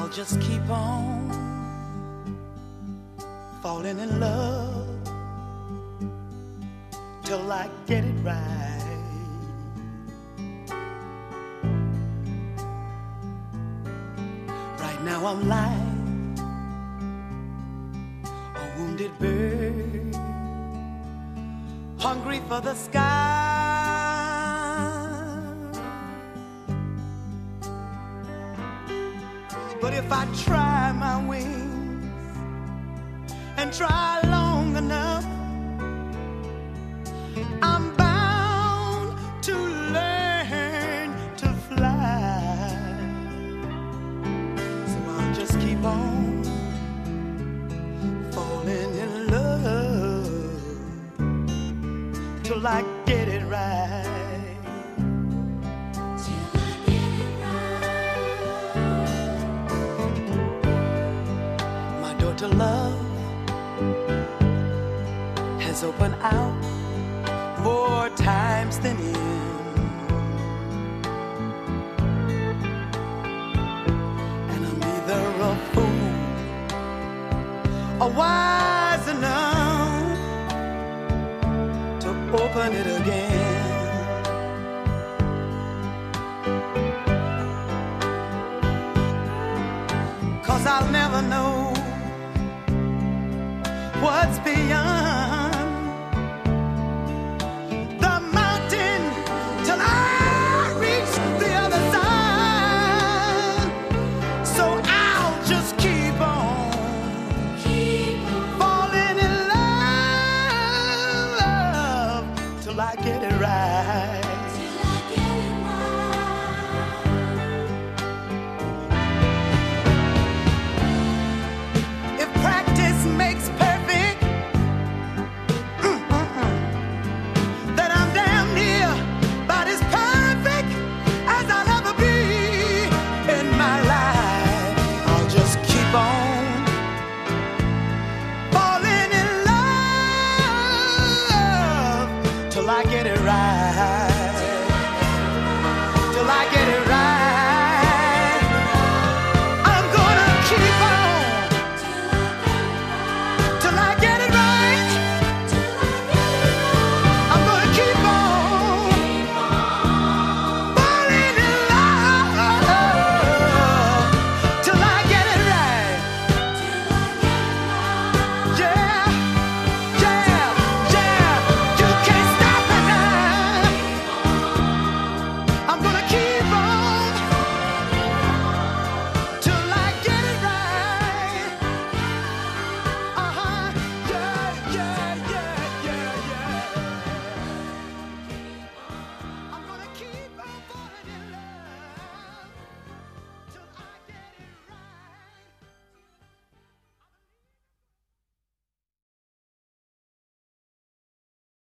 just keep on falling in love till I get it right. Right now I'm like a wounded bird, hungry for the sky. But if I try my wings and try long enough, I'm bound to learn to fly. So I'll just keep on falling in love till I get it right. To love has opened out more times than in, and I'm either a fool or wise enough to open it again. 'Cause I'll never know what's beyond the mountain till I reach the other side. So I'll just keep on falling in love till I get it right. If practice makes perfect, I get it right.